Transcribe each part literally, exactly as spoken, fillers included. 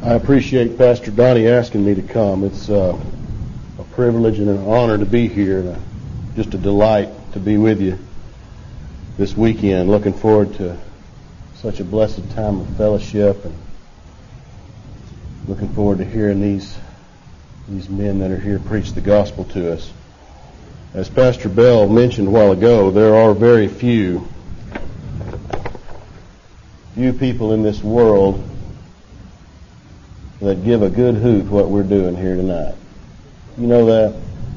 I appreciate Pastor Donnie asking me to come. It's uh, a privilege and an honor to be here, and a, just a delight to be with you this weekend. Looking forward to such a blessed time of fellowship, and looking forward to hearing these these men that are here preach the gospel to us. As Pastor Bell mentioned a while ago, there are very few few people in this world that give a good hoot what we're doing here tonight. You know that?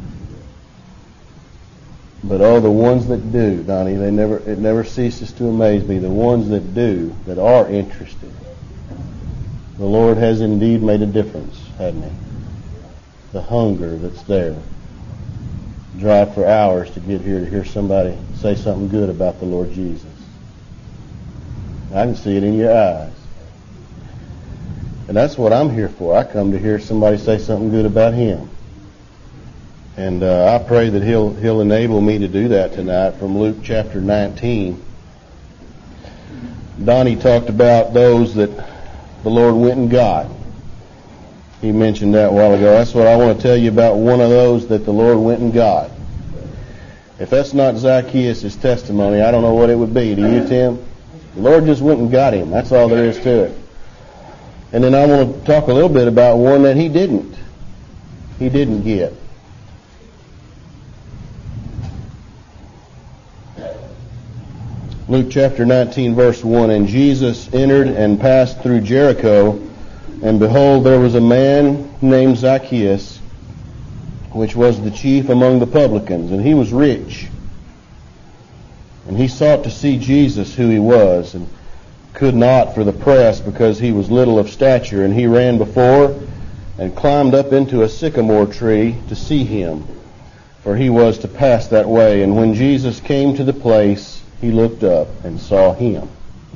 But all the ones that do, Donnie, they never it never ceases to amaze me. The ones that do, that are interested, the Lord has indeed made a difference, hasn't He? The hunger that's there. Drive for hours to get here to hear somebody say something good about the Lord Jesus. I can see it in your eyes. And that's what I'm here for. I come to hear somebody say something good about Him. And uh, I pray that He'll He'll enable me to do that tonight from Luke chapter nineteen. Donnie talked about those that the Lord went and got. He mentioned that a while ago. That's what I want to tell you about, one of those that the Lord went and got. If that's not Zacchaeus' testimony, I don't know what it would be. Do you, Tim? The Lord just went and got him. That's all there is to it. And then I want to talk a little bit about one that he didn't. He didn't get. Luke chapter nineteen, verse one. And Jesus entered and passed through Jericho, and behold, there was a man named Zacchaeus, which was the chief among the publicans, and he was rich. And he sought to see Jesus, who he was, and could not for the press, because he was little of stature. And he ran before and climbed up into a sycamore tree to see him, for he was to pass that way. And when Jesus came to the place, he looked up and saw him.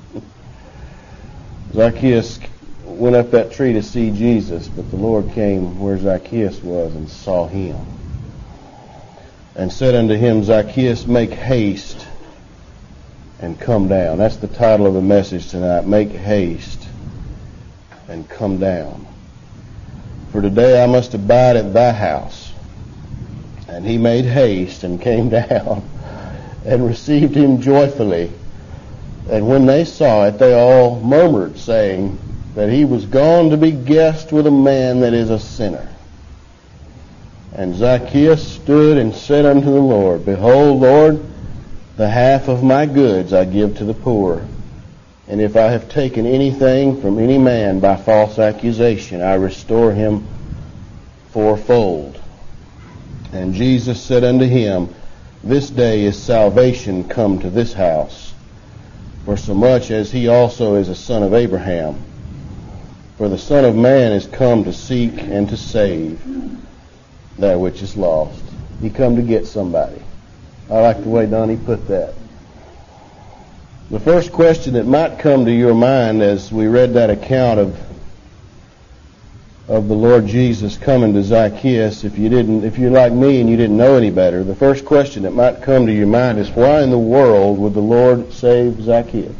Zacchaeus went up that tree to see Jesus, but the Lord came where Zacchaeus was and saw him, and said unto him, Zacchaeus, make haste and come down. That's the title of the message tonight. Make haste and come down. For today I must abide at thy house. And he made haste and came down and received him joyfully. And when they saw it, they all murmured, saying that he was gone to be guest with a man that is a sinner. And Zacchaeus stood and said unto the Lord, Behold, Lord, the half of my goods I give to the poor. And if I have taken anything from any man by false accusation, I restore him fourfold. And Jesus said unto him, This day is salvation come to this house, for so much as he also is a son of Abraham. For the Son of Man is come to seek and to save that which is lost. He come to get somebody. I like the way Donnie put that. The first question that might come to your mind as we read that account of of the Lord Jesus coming to Zacchaeus, if you didn't, if you're like me and you didn't know any better, the first question that might come to your mind is, why in the world would the Lord save Zacchaeus?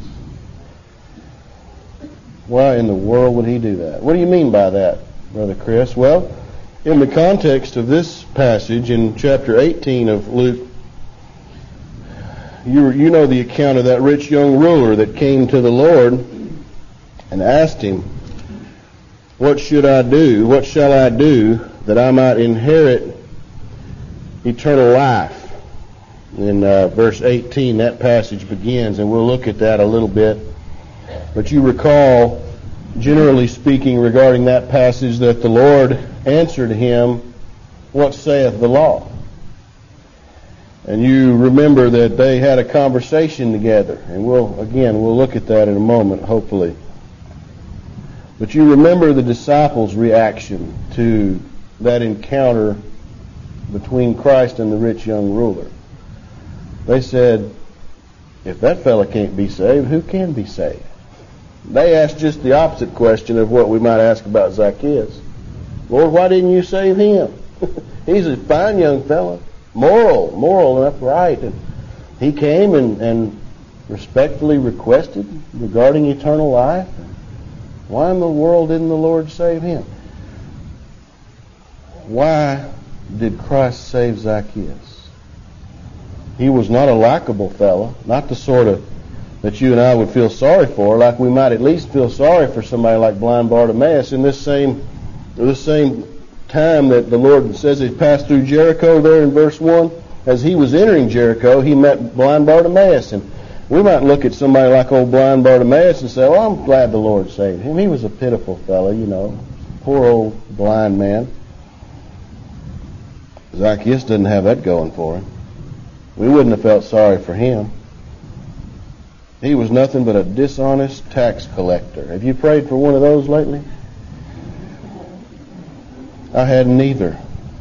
Why in the world would He do that? What do you mean by that, Brother Chris? Well, in the context of this passage in chapter eighteen of Luke, You, you know the account of that rich young ruler that came to the Lord and asked Him, What should I do? What shall I do that I might inherit eternal life? In uh, verse eighteen, that passage begins, and we'll look at that a little bit. But you recall, generally speaking, regarding that passage, that the Lord answered him, What saith the law? And you remember that they had a conversation together. And we'll, again, we'll look at that in a moment, hopefully. But you remember the disciples' reaction to that encounter between Christ and the rich young ruler. They said, if that fella can't be saved, who can be saved? They asked just the opposite question of what we might ask about Zacchaeus. Lord, why didn't you save him? He's a fine young fella. Moral, moral and upright. And he came and, and respectfully requested regarding eternal life. Why in the world didn't the Lord save him? Why did Christ save Zacchaeus? He was not a likable fellow, not the sort of that you and I would feel sorry for, like we might at least feel sorry for somebody like blind Bartimaeus. In this same this same time that the Lord says he passed through Jericho there in verse one, as he was entering Jericho, he met blind Bartimaeus. And we might look at somebody like old blind Bartimaeus and say, well, I'm glad the Lord saved him. He was a pitiful fellow, you know, poor old blind man. Zacchaeus didn't have that going for him. We wouldn't have felt sorry for him. He was nothing but a dishonest tax collector. Have you prayed for one of those lately? I hadn't either.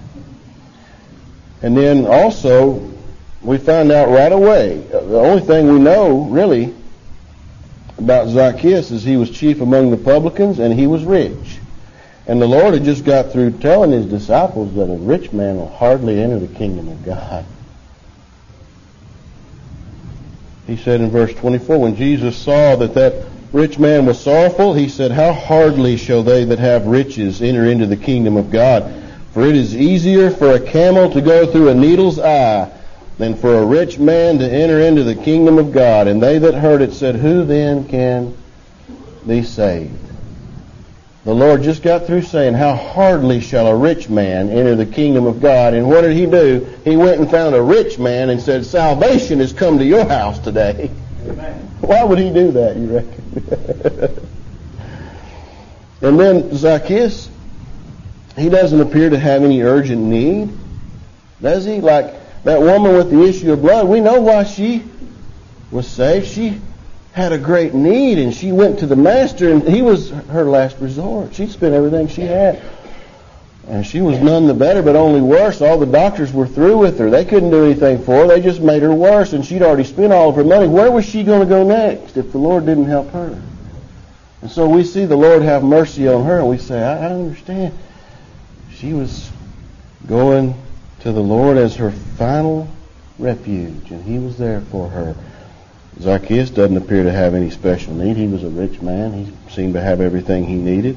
And then also, we find out right away, the only thing we know, really, about Zacchaeus is he was chief among the publicans and he was rich. And the Lord had just got through telling his disciples that a rich man will hardly enter the kingdom of God. He said in verse twenty-four, when Jesus saw that that rich man was sorrowful, he said, how hardly shall they that have riches enter into the kingdom of God? For it is easier for a camel to go through a needle's eye than for a rich man to enter into the kingdom of God. And they that heard it said, who then can be saved? The Lord just got through saying, how hardly shall a rich man enter the kingdom of God. And what did he do? He went and found a rich man and said, salvation has come to your house today. Amen. Why would he do that, you reckon? And then Zacchaeus, he doesn't appear to have any urgent need, does he? Like that woman with the issue of blood, we know why she was saved. She had a great need, and she went to the master, and he was her last resort. She'd spent everything she had. And she was none the better, but only worse. All the doctors were through with her. They couldn't do anything for her. They just made her worse, and she'd already spent all of her money. Where was she going to go next if the Lord didn't help her? And so we see the Lord have mercy on her, and we say, I, I understand. She was going to the Lord as her final refuge, and he was there for her. Zacchaeus doesn't appear to have any special need. He was a rich man. He seemed to have everything he needed.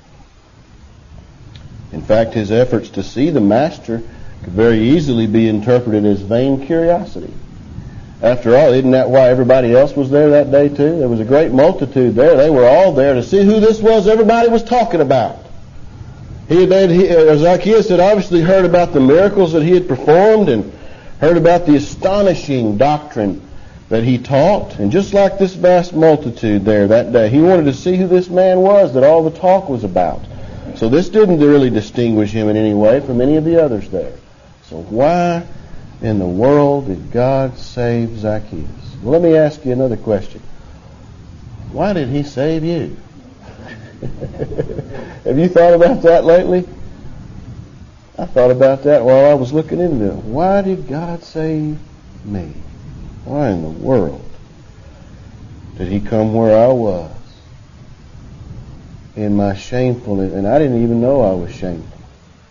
In fact, his efforts to see the master could very easily be interpreted as vain curiosity. After all, isn't that why everybody else was there that day too? There was a great multitude there. They were all there to see who this was everybody was talking about. He had, he, Zacchaeus had obviously heard about the miracles that he had performed and heard about the astonishing doctrine that he taught. And just like this vast multitude there that day, he wanted to see who this man was that all the talk was about. So this didn't really distinguish him in any way from any of the others there. So why in the world did God save Zacchaeus? Well, let me ask you another question. Why did he save you? Have you thought about that lately? I thought about that while I was looking into it. Why did God save me? Why in the world did he come where I was in my shamefulness? And I didn't even know I was shameful.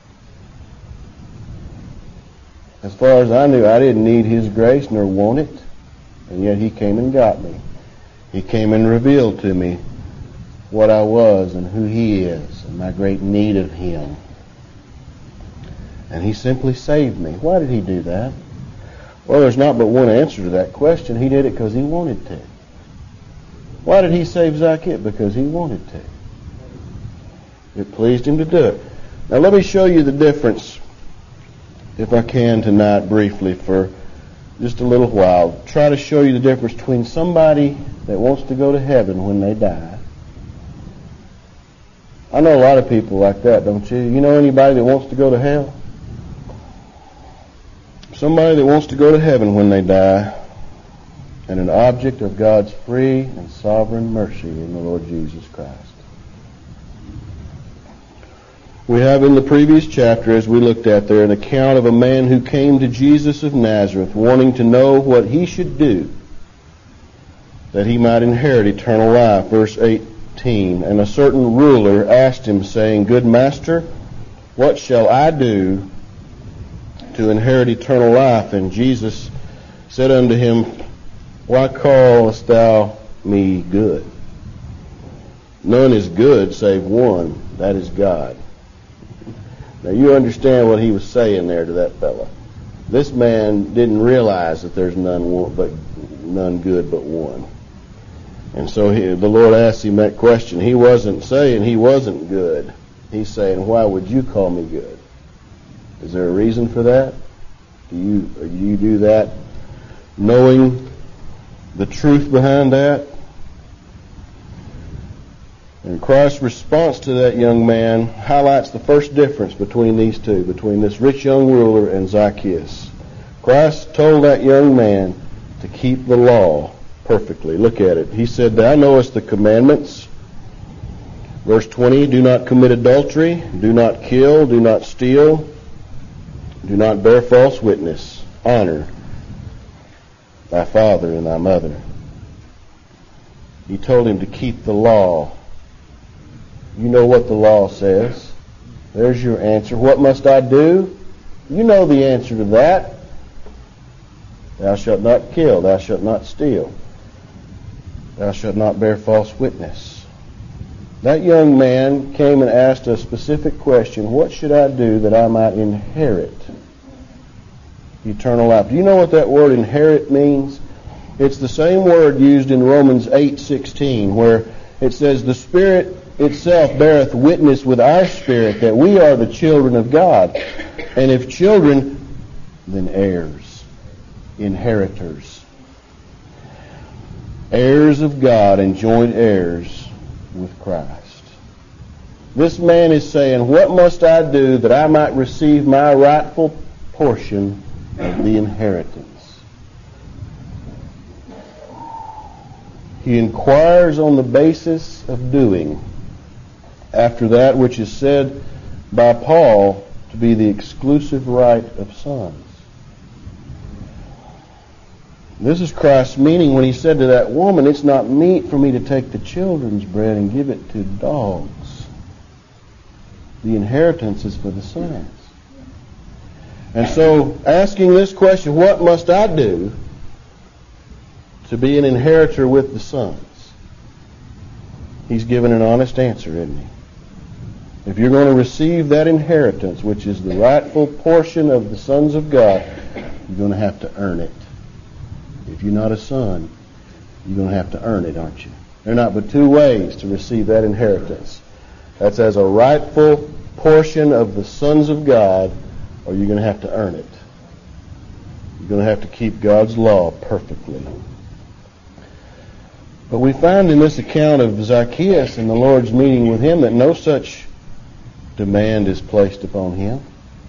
As far as I knew, I didn't need his grace nor want it. And yet he came and got me. He came and revealed to me what I was and who he is and my great need of him. And he simply saved me. Why did he do that? Well, there's not but one answer to that question. He did it because he wanted to. Why did he save Zacchaeus? Because he wanted to. It pleased him to do it. Now let me show you the difference, if I can tonight briefly for just a little while. Try to show you the difference between somebody that wants to go to heaven when they die. I know a lot of people like that, don't you? You know anybody that wants to go to hell? Somebody that wants to go to heaven when they die, and an object of God's free and sovereign mercy in the Lord Jesus Christ. We have in the previous chapter, as we looked at there, an account of a man who came to Jesus of Nazareth wanting to know what he should do that he might inherit eternal life. Verse eighteen, and a certain ruler asked him, saying, Good master, what shall I do to inherit eternal life? And Jesus said unto him, Why callest thou me good? None is good save one, that is God. Now you understand what he was saying there to that fella. This man didn't realize that there's none but none good but one. And so he, the Lord asked him that question. He wasn't saying he wasn't good. He's saying, why would you call me good? Is there a reason for that? Do you, do you do that knowing the truth behind that? And Christ's response to that young man highlights the first difference between these two, between this rich young ruler and Zacchaeus. Christ told that young man to keep the law perfectly. Look at it. He said, thou knowest the commandments. Verse twenty, do not commit adultery, do not kill, do not steal, do not bear false witness, honor thy father and thy mother. He told him to keep the law. You know what the law says. There's your answer. What must I do? You know the answer to that. Thou shalt not kill. Thou shalt not steal. Thou shalt not bear false witness. That young man came and asked a specific question. What should I do that I might inherit eternal life? Do you know what that word inherit means? It's the same word used in Romans eight sixteen, where it says, the Spirit itself beareth witness with our spirit that we are the children of God. And if children, then heirs, inheritors. Heirs of God and joint heirs with Christ. This man is saying, what must I do that I might receive my rightful portion of the inheritance? He inquires on the basis of doing after that which is said by Paul to be the exclusive right of sons. This is Christ's meaning when he said to that woman, it's not meet for me to take the children's bread and give it to dogs. The inheritance is for the sons. And so, asking this question, what must I do to be an inheritor with the sons? He's given an honest answer, isn't he? If you're going to receive that inheritance, which is the rightful portion of the sons of God, you're going to have to earn it. If you're not a son, you're going to have to earn it, aren't you? There are not but two ways to receive that inheritance. That's as a rightful portion of the sons of God, or you're going to have to earn it. You're going to have to keep God's law perfectly. But we find in this account of Zacchaeus and the Lord's meeting with him that no such demand is placed upon him.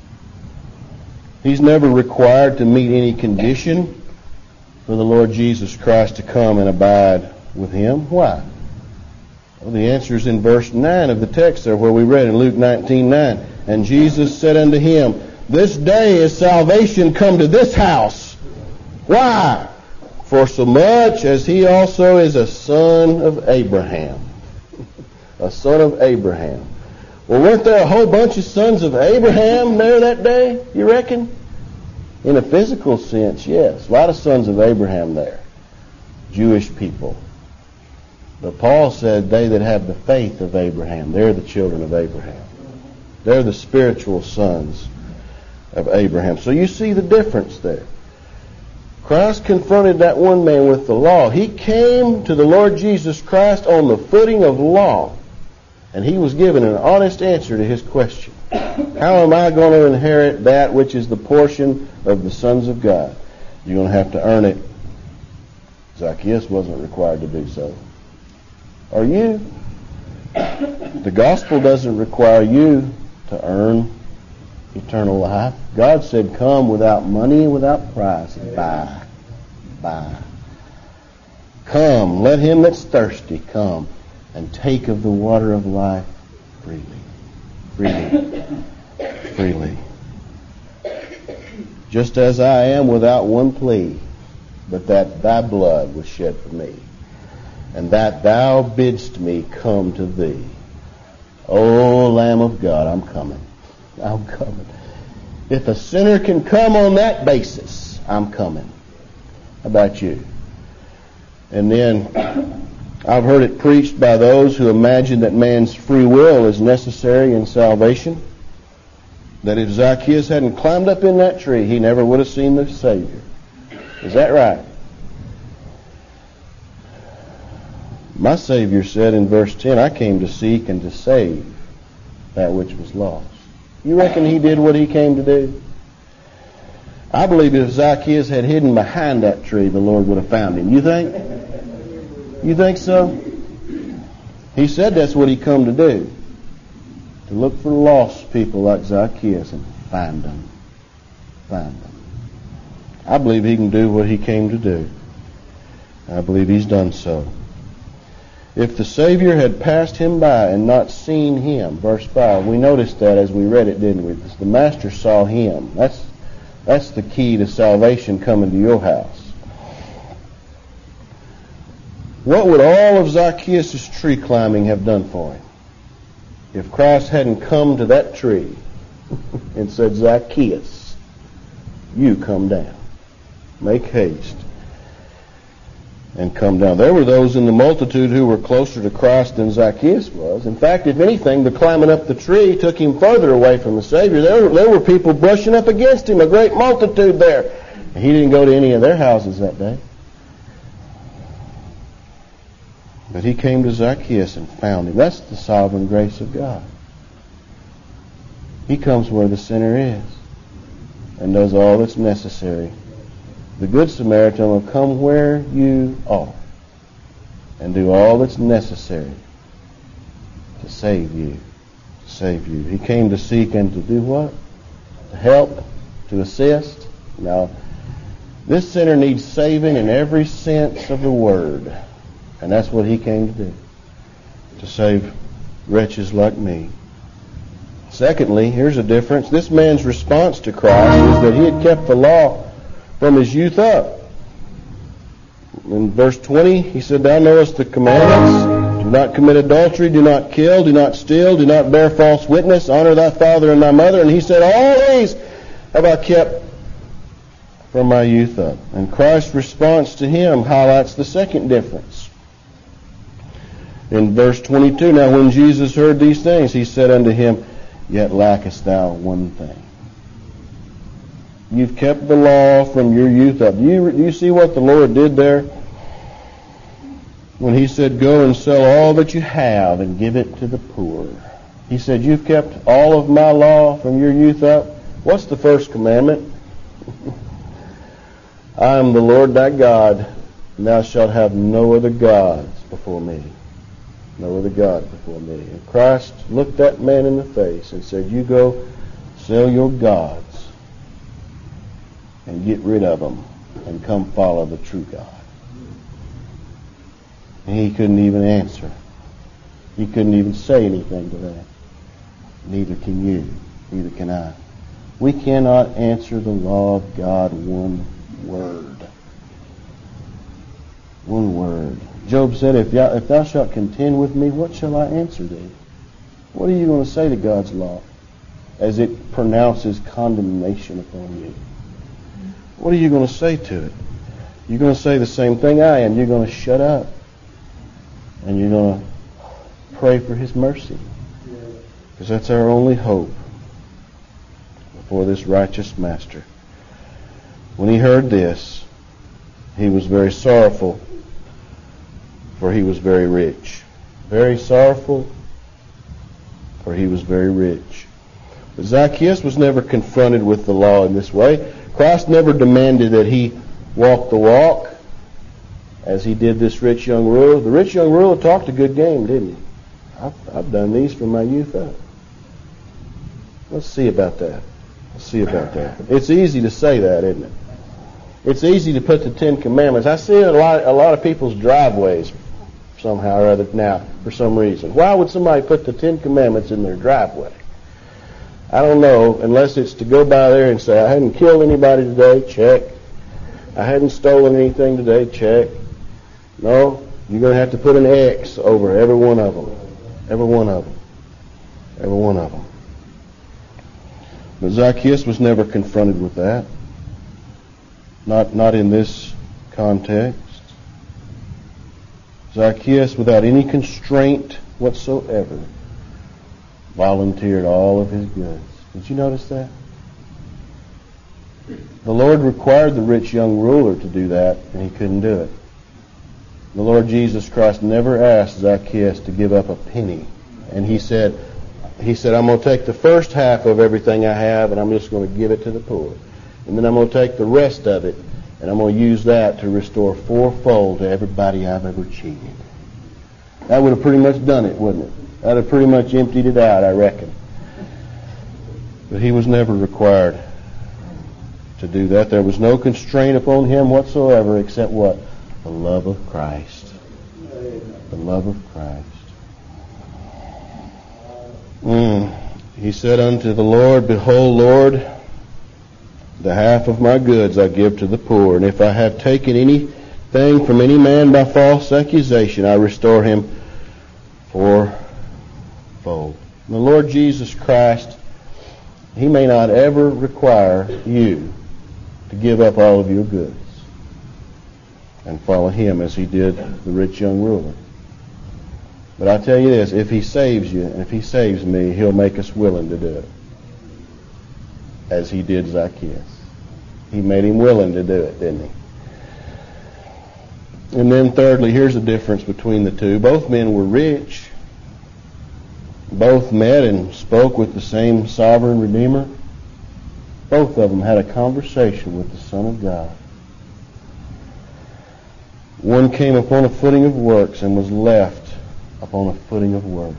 He's never required to meet any condition for the Lord Jesus Christ to come and abide with him. Why? Well, the answer is in verse nine of the text there where we read in Luke nineteen nine. And Jesus said unto him, this day is salvation come to this house. Why? For so much as he also is a son of Abraham. A son of Abraham. Well, weren't there a whole bunch of sons of Abraham there that day, you reckon? In a physical sense, yes. A lot of sons of Abraham there. Jewish people. But Paul said they that have the faith of Abraham, they're the children of Abraham. They're the spiritual sons of Abraham. So you see the difference there. Christ confronted that one man with the law. He came to the Lord Jesus Christ on the footing of law. And he was given an honest answer to his question. How am I going to inherit that which is the portion of the sons of God? You're going to have to earn it. Zacchaeus wasn't required to do so. Are you? The gospel doesn't require you to earn eternal life. God said, come without money and without price. Buy. Buy. Come, let him that's thirsty come and take of the water of life freely. Freely. Freely. Just as I am without one plea, but that thy blood was shed for me, and that thou bidst me come to thee. O Lamb of God, I'm coming. I'm coming. If a sinner can come on that basis, I'm coming. How about you? And then I've heard it preached by those who imagine that man's free will is necessary in salvation. That if Zacchaeus hadn't climbed up in that tree, he never would have seen the Savior. Is that right? My Savior said in verse ten, I came to seek and to save that which was lost. You reckon he did what he came to do? I believe if Zacchaeus had hidden behind that tree, the Lord would have found him. You think? You think so? He said that's what he come to do. To look for lost people like Zacchaeus and find them. Find them. I believe he can do what he came to do. I believe he's done so. If the Savior had passed him by and not seen him, verse five, we noticed that as we read it, didn't we? The Master saw him. That's, that's the key to salvation coming to your house. What would all of Zacchaeus' tree climbing have done for him? If Christ hadn't come to that tree and said, Zacchaeus, you come down. Make haste and come down. There were those in the multitude who were closer to Christ than Zacchaeus was. In fact, if anything, the climbing up the tree took him further away from the Savior. There, there were people brushing up against him, a great multitude there. And he didn't go to any of their houses that day. But he came to Zacchaeus and found him. That's the sovereign grace of God. He comes where the sinner is and does all that's necessary. The Good Samaritan will come where you are and do all that's necessary to save you. To save you. He came to seek and to do what? To help, to assist. Now, this sinner needs saving in every sense of the word. And that's what he came to do, to save wretches like me. Secondly, here's a difference. This man's response to Christ is that he had kept the law from his youth up. In verse twenty, he said, Thou knowest the commandments. Do not commit adultery, do not kill, do not steal, do not bear false witness, honor thy father and thy mother. And he said, All these have I kept from my youth up. And Christ's response to him highlights the second difference. In verse twenty-two, Now when Jesus heard these things, he said unto him, Yet lackest thou one thing. You've kept the law from your youth up. Do you, do you see what the Lord did there? When he said, Go and sell all that you have and give it to the poor. He said, You've kept all of my law from your youth up. What's the first commandment? I am the Lord thy God, and thou shalt have no other gods before me. No other God before me. And Christ looked that man in the face and said, You go sell your gods and get rid of them and come follow the true God. And he couldn't even answer. He couldn't even say anything to that. Neither can you. Neither can I. We cannot answer the law of God one word. One word. Job said, if thou, if thou shalt contend with me, what shall I answer thee? What are you going to say to God's law as it pronounces condemnation upon you? What are you going to say to it? You're going to say the same thing I am. You're going to shut up. And you're going to pray for his mercy. Because that's our only hope before this righteous master. When he heard this, he was very sorrowful, for he was very rich. Very sorrowful, for he was very rich. But Zacchaeus was never confronted with the law in this way. Christ never demanded that he walk the walk as he did this rich young ruler. The rich young ruler talked a good game, didn't he? I've, I've done these from my youth up. Let's see about that. Let's see about that. It's easy to say that, isn't it? It's easy to put the Ten Commandments. I see a lot, a lot of people's driveways somehow or other now for some reason. Why would somebody put the Ten Commandments in their driveway? I don't know, unless it's to go by there and say, I hadn't killed anybody today, check. I hadn't stolen anything today, check. No, you're going to have to put an X over every one of them. Every one of them. Every one of them. But Zacchaeus was never confronted with that. Not, not in this context. Zacchaeus, without any constraint whatsoever, volunteered all of his goods. Did you notice that? The Lord required the rich young ruler to do that, and he couldn't do it. The Lord Jesus Christ never asked Zacchaeus to give up a penny. And he said, he said, I'm going to take the first half of everything I have, and I'm just going to give it to the poor. And then I'm going to take the rest of it, and I'm going to use that to restore fourfold to everybody I've ever cheated. That would have pretty much done it, wouldn't it? That would have pretty much emptied it out, I reckon. But he was never required to do that. There was no constraint upon him whatsoever except what? The love of Christ. The love of Christ. Mm. He said unto the Lord, Behold, Lord, the half of my goods I give to the poor, and if I have taken anything from any man by false accusation, I restore him fourfold. The Lord Jesus Christ, He may not ever require you to give up all of your goods and follow Him as He did the rich young ruler. But I tell you this, if He saves you, and if He saves me, He'll make us willing to do it. As He did Zacchaeus. He made him willing to do it, didn't He? And then thirdly, here's the difference between the two. Both men were rich. Both met and spoke with the same sovereign Redeemer. Both of them had a conversation with the Son of God. One came upon a footing of works and was left upon a footing of works.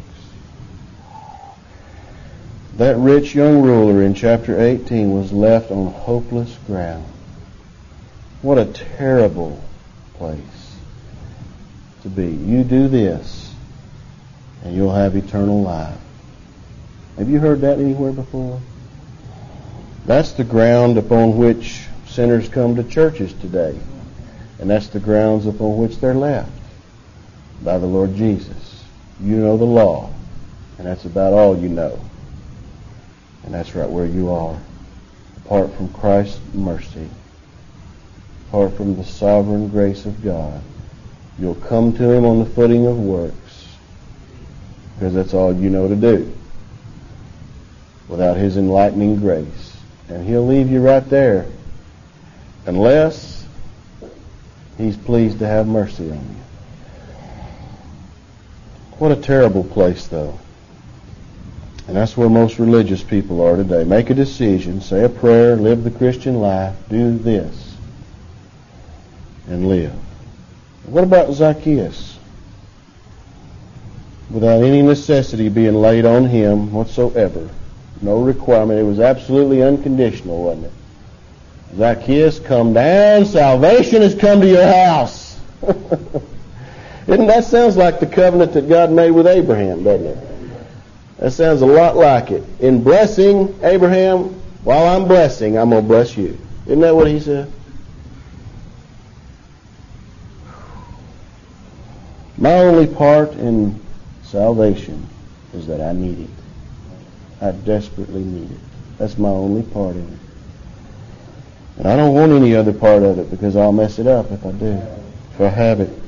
That rich young ruler in chapter eighteen was left on hopeless ground. What a terrible place to be. You do this, and you'll have eternal life. Have you heard that anywhere before? That's the ground upon which sinners come to churches today. And that's the grounds upon which they're left by the Lord Jesus. You know the law, and that's about all you know. And that's right where you are. Apart from Christ's mercy, apart from the sovereign grace of God, you'll come to Him on the footing of works, because that's all you know to do, without His enlightening grace. And He'll leave you right there, unless He's pleased to have mercy on you. What a terrible place, though. And that's where most religious people are today. Make a decision, say a prayer, live the Christian life, do this, and live. What about Zacchaeus? Without any necessity being laid on him whatsoever. No requirement. It was absolutely unconditional, wasn't it? Zacchaeus, come down. Salvation has come to your house. Isn't that sounds like the covenant that God made with Abraham, doesn't it? That sounds a lot like it. In blessing Abraham, while I'm blessing, I'm going to bless you. Isn't that what he said? My only part in salvation is that I need it. I desperately need it. That's my only part in it. And I don't want any other part of it, because I'll mess it up if I do, if I have it.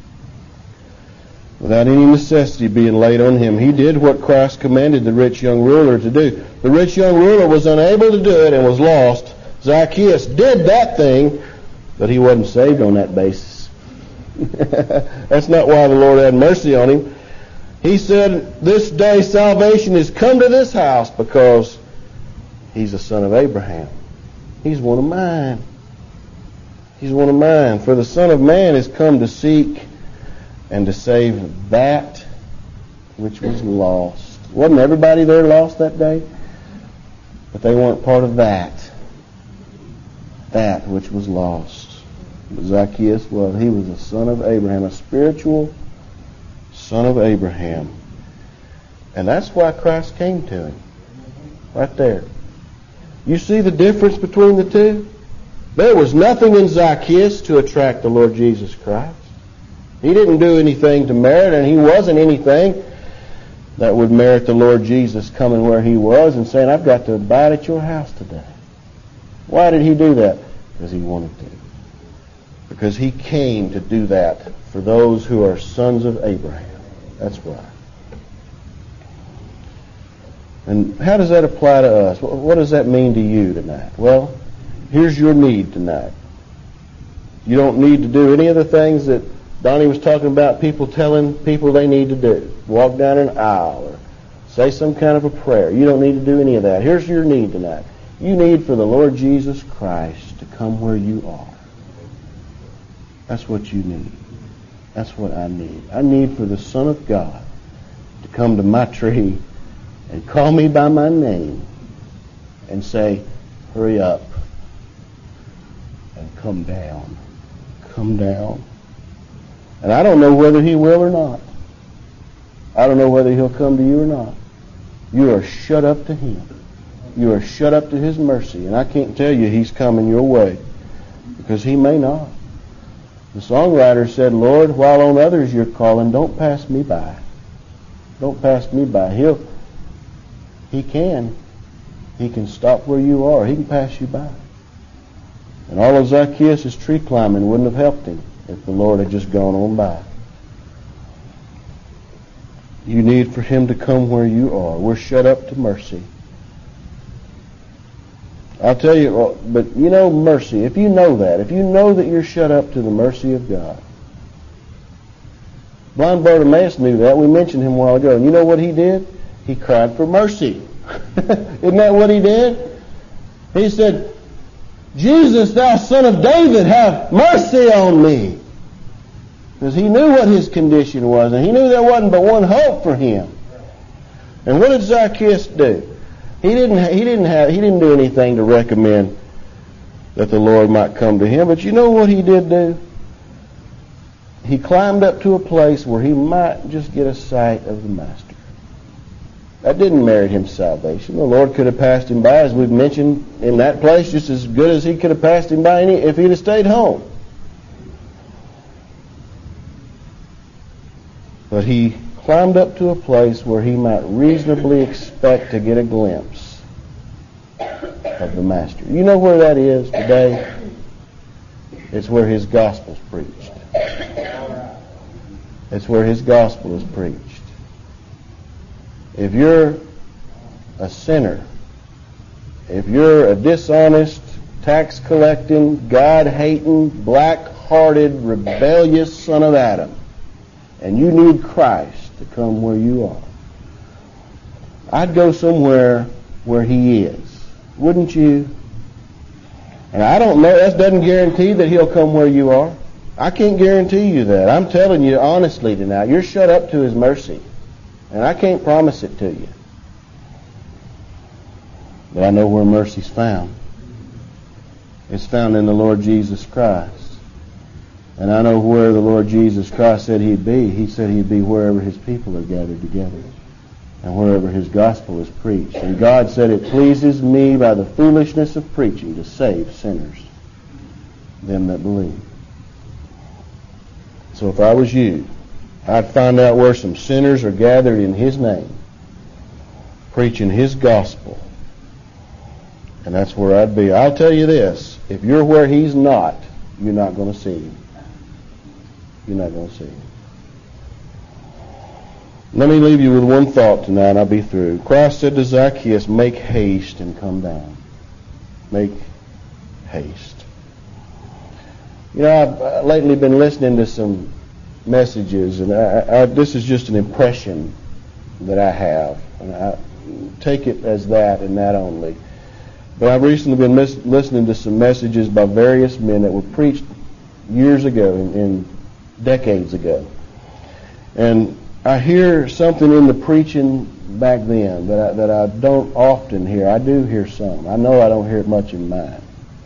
Without any necessity being laid on him, he did what Christ commanded the rich young ruler to do. The rich young ruler was unable to do it and was lost. Zacchaeus did that thing, but he wasn't saved on that basis. That's not why the Lord had mercy on him. He said, this day salvation has come to this house because he's a son of Abraham. He's one of mine. He's one of mine. For the Son of Man has come to seek and to save that which was lost. Wasn't everybody there lost that day? But they weren't part of that. That which was lost. But Zacchaeus was. He was a son of Abraham, a spiritual son of Abraham. And that's why Christ came to him. Right there. You see the difference between the two? There was nothing in Zacchaeus to attract the Lord Jesus Christ. He didn't do anything to merit, and he wasn't anything that would merit the Lord Jesus coming where he was and saying, I've got to abide at your house today. Why did he do that? Because he wanted to. Because he came to do that for those who are sons of Abraham. That's why. And how does that apply to us? What does that mean to you tonight? Well, here's your need tonight. You don't need to do any of the things that Donnie was talking about, people telling people they need to do. Walk down an aisle or say some kind of a prayer. You don't need to do any of that. Here's your need tonight. You need for the Lord Jesus Christ to come where you are. That's what you need. That's what I need. I need for the Son of God to come to my tree and call me by my name and say, hurry up and come down. Come down. And I don't know whether he will or not. I don't know whether he'll come to you or not. You are shut up to him. You are shut up to his mercy. And I can't tell you he's coming your way, because he may not. The songwriter said, Lord, while on others you're calling, don't pass me by. Don't pass me by. He'll, he can. He can stop where you are. He can pass you by. And all of Zacchaeus' tree climbing wouldn't have helped him if the Lord had just gone on by. You need for him to come where you are. We're shut up to mercy. I'll tell you, but you know mercy, if you know that, if you know that you're shut up to the mercy of God. Blind Bartimaeus knew that. We mentioned him a while ago. And you know what he did? He cried for mercy. Isn't that what he did? He said, Jesus, thou son of David, have mercy on me. Because he knew what his condition was, and he knew there wasn't but one hope for him. And what did Zacchaeus do? He didn't. He didn't have. He didn't do anything to recommend that the Lord might come to him. But you know what he did do? He climbed up to a place where he might just get a sight of the Master. That didn't merit him salvation. The Lord could have passed him by, as we've mentioned, in that place, just as good as he could have passed him by any, if he'd have stayed home. But he climbed up to a place where he might reasonably expect to get a glimpse of the Master. You know where that is today? It's where his gospel's preached. It's where his gospel is preached. If you're a sinner, if you're a dishonest, tax-collecting, God-hating, black-hearted, rebellious son of Adam, and you need Christ to come where you are, I'd go somewhere where he is. Wouldn't you? And I don't know, that doesn't guarantee that he'll come where you are. I can't guarantee you that. I'm telling you honestly tonight, you're shut up to his mercy. And I can't promise it to you. But I know where mercy's found. It's found in the Lord Jesus Christ. And I know where the Lord Jesus Christ said he'd be. He said he'd be wherever his people are gathered together, and wherever his gospel is preached. And God said, it pleases me by the foolishness of preaching to save sinners, them that believe. So if I was you, I'd find out where some sinners are gathered in his name, preaching his gospel. And that's where I'd be. I'll tell you this, if you're where he's not, you're not going to see him. You're not going to see him. Let me leave you with one thought tonight, and I'll be through. Christ said to Zacchaeus, make haste and come down. Make haste. You know, I've uh, lately been listening to some messages, and I, I, this is just an impression that I have, and I take it as that and that only. But I've recently been mis- listening to some messages by various men that were preached years ago, in, in decades ago, and I hear something in the preaching back then that I, that I don't often hear. I do hear some. I know I don't hear it much in mine,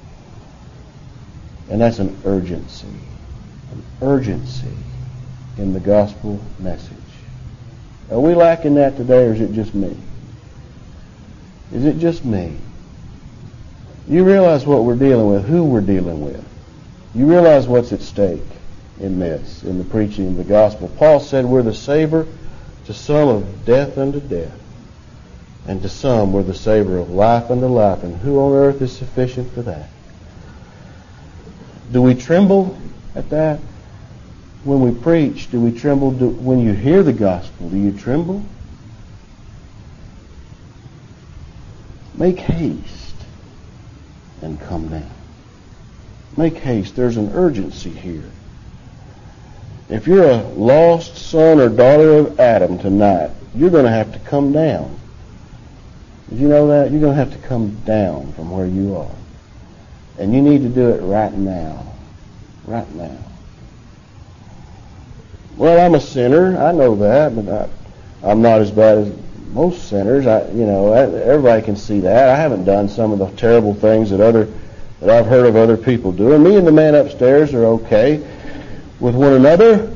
and that's an urgency, an urgency in the gospel message. Are we lacking that today, or is it just me? Is it just me? You realize what we're dealing with, who we're dealing with. You realize what's at stake in this, in the preaching of the gospel. Paul said we're the savor to some of death unto death, and to some we're the savor of life unto life. And who on earth is sufficient for that? Do we tremble at that? when we preach, do we tremble? Do, when you hear the gospel, do you tremble? Make haste and come down. Make haste. There's an urgency here. If you're a lost son or daughter of Adam tonight, you're going to have to come down. Did you know that? You're going to have to come down from where you are. And you need to do it right now. Right now. Well, I'm a sinner. I know that, but I, I'm not as bad as most sinners. I, you know, everybody can see that. I haven't done some of the terrible things that other that I've heard of other people doing. Me and the man upstairs are okay with one another.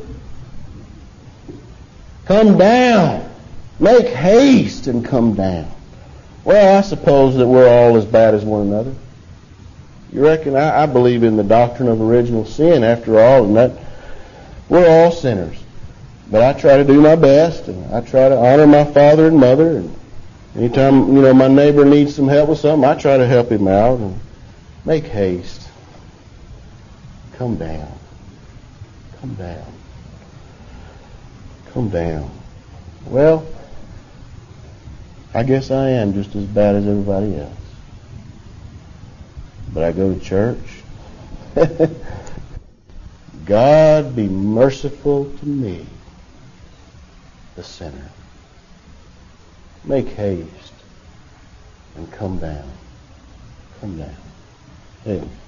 Come down. Make haste and come down. Well, I suppose that we're all as bad as one another. You reckon? I, I believe in the doctrine of original sin, after all, and that we're all sinners. But I try to do my best, and I try to honor my father and mother. And anytime, you know, my neighbor needs some help with something, I try to help him out. And make haste. Come down. Come down. Come down. Well, I guess I am just as bad as everybody else. But I go to church. God be merciful to me, the sinner. Make haste and come down. Come down. Amen.